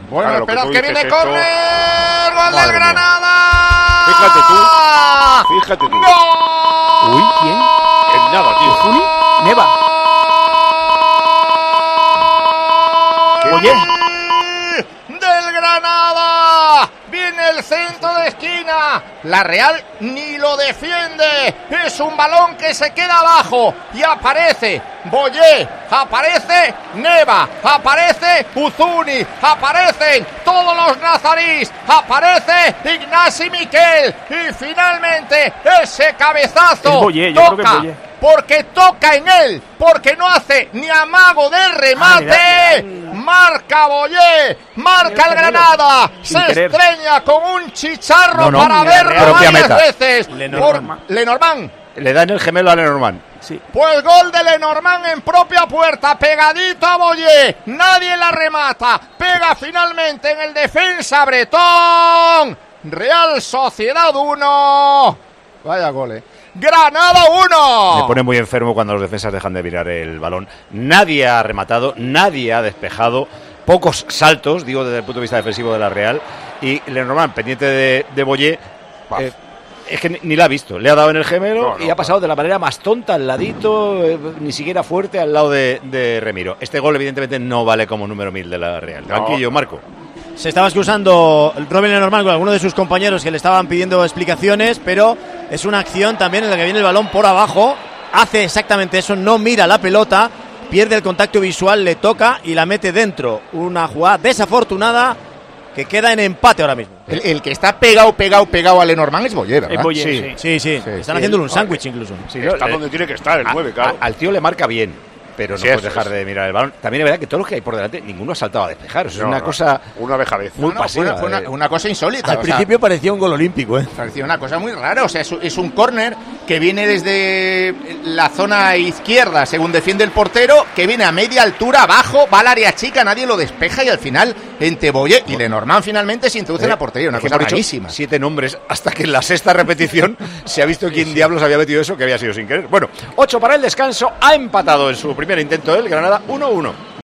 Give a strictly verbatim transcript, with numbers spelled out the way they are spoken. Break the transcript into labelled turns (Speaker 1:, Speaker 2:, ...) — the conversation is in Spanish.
Speaker 1: Bueno,
Speaker 2: Claro,
Speaker 1: esperad
Speaker 2: que,
Speaker 1: que,
Speaker 2: que
Speaker 1: viene
Speaker 2: esto...
Speaker 1: córner. ¡Gol del Granada!
Speaker 2: Fíjate tú. Fíjate tú.
Speaker 1: ¡Gol!
Speaker 3: Uy, ¿quién?
Speaker 2: En nada, tío.
Speaker 3: ¿Juni? Neva. Oye.
Speaker 1: Del Granada. Viene el centro de esquina. La Real ni lo defiende. Es un balón que se queda abajo. Y aparece Boyé. Aparece Neva. Aparece Uzuni. Aparecen todos los nazarís. Aparece Ignasi Miquel. Y finalmente ese cabezazo.
Speaker 3: Es Boyé, yo
Speaker 1: toca.
Speaker 3: creo que es Boyé.
Speaker 1: Porque toca en él, porque no hace ni amago del remate.
Speaker 3: Ah, mira, mira.
Speaker 1: Marca Boyé, marca el Granada,
Speaker 3: Sin
Speaker 1: se
Speaker 3: querer.
Speaker 1: estreña con un chicharro
Speaker 4: No, no,
Speaker 1: para
Speaker 4: mira,
Speaker 1: verlo
Speaker 4: propia
Speaker 1: varias
Speaker 4: meta.
Speaker 1: veces.
Speaker 3: Lenormand.
Speaker 1: Por Lenormand.
Speaker 4: Le da en el gemelo a Lenormand.
Speaker 3: Sí.
Speaker 1: Pues gol de Lenormand en propia puerta, pegadito a Boyé, nadie la remata, pega finalmente en el defensa bretón. Real Sociedad uno. Vaya gol, eh. Granada uno.
Speaker 4: Me pone muy enfermo cuando los defensas dejan de mirar el balón. Nadie ha rematado, nadie ha despejado. Pocos saltos, digo desde el punto de vista defensivo de la Real. Y Lenormand, pendiente de, de Boyé, eh, es que ni, ni la ha visto. Le ha dado en el gemelo
Speaker 2: No, no,
Speaker 4: y ha pasado de la manera más tonta al ladito, eh, ni siquiera fuerte al lado de, de Remiro. Este gol evidentemente no vale como número mil de la Real.
Speaker 2: No.
Speaker 4: Tranquillo, Marco.
Speaker 5: Se estaba excusando Robin Lenormand con algunos de sus compañeros que le estaban pidiendo explicaciones, pero es una acción también en la que viene el balón por abajo, hace exactamente eso, no mira la pelota, pierde el contacto visual, le toca y la mete dentro. Una jugada desafortunada que queda en empate ahora mismo.
Speaker 1: El, el que está pegado, pegado, pegado a Lenormand es Boyé, ¿verdad?
Speaker 3: Es Boyé,
Speaker 4: Sí.
Speaker 3: sí.
Speaker 5: Sí, sí,
Speaker 1: Sí,
Speaker 5: están
Speaker 1: sí.
Speaker 5: haciéndole un sándwich incluso.
Speaker 4: Sí, ¿no?
Speaker 2: Está
Speaker 4: Le-
Speaker 2: donde tiene que estar el
Speaker 4: a-
Speaker 2: nueve, claro.
Speaker 4: a- al tío le marca bien, pero no
Speaker 2: Sí,
Speaker 4: puedes
Speaker 2: eso
Speaker 4: dejar
Speaker 2: es.
Speaker 4: de mirar el balón. También es verdad que todos los que hay por delante, ninguno ha saltado a despejar. Eso
Speaker 2: No,
Speaker 4: es una
Speaker 2: no,
Speaker 4: cosa
Speaker 2: Una vejadez.
Speaker 4: muy
Speaker 1: No, no,
Speaker 4: pasiva.
Speaker 1: fue, una, fue
Speaker 4: eh.
Speaker 1: una, una cosa insólita.
Speaker 5: Al
Speaker 1: o sea,
Speaker 5: principio parecía un gol olímpico, ¿eh?
Speaker 1: parecía una cosa muy rara. O sea, es, es un córner que viene desde la zona izquierda, según defiende el portero, que viene a media altura, abajo, va al área chica, nadie lo despeja y al final, entre Boyé y Lenormand, finalmente se introduce en la portería. Una
Speaker 4: Es que
Speaker 1: cosa
Speaker 4: hemos dicho
Speaker 1: rarísima.
Speaker 4: siete nombres hasta que en la sexta repetición se ha visto quién diablos había metido eso, que había sido sin querer. Bueno, ocho para el descanso, ha empatado en su primer intento el Granada uno uno.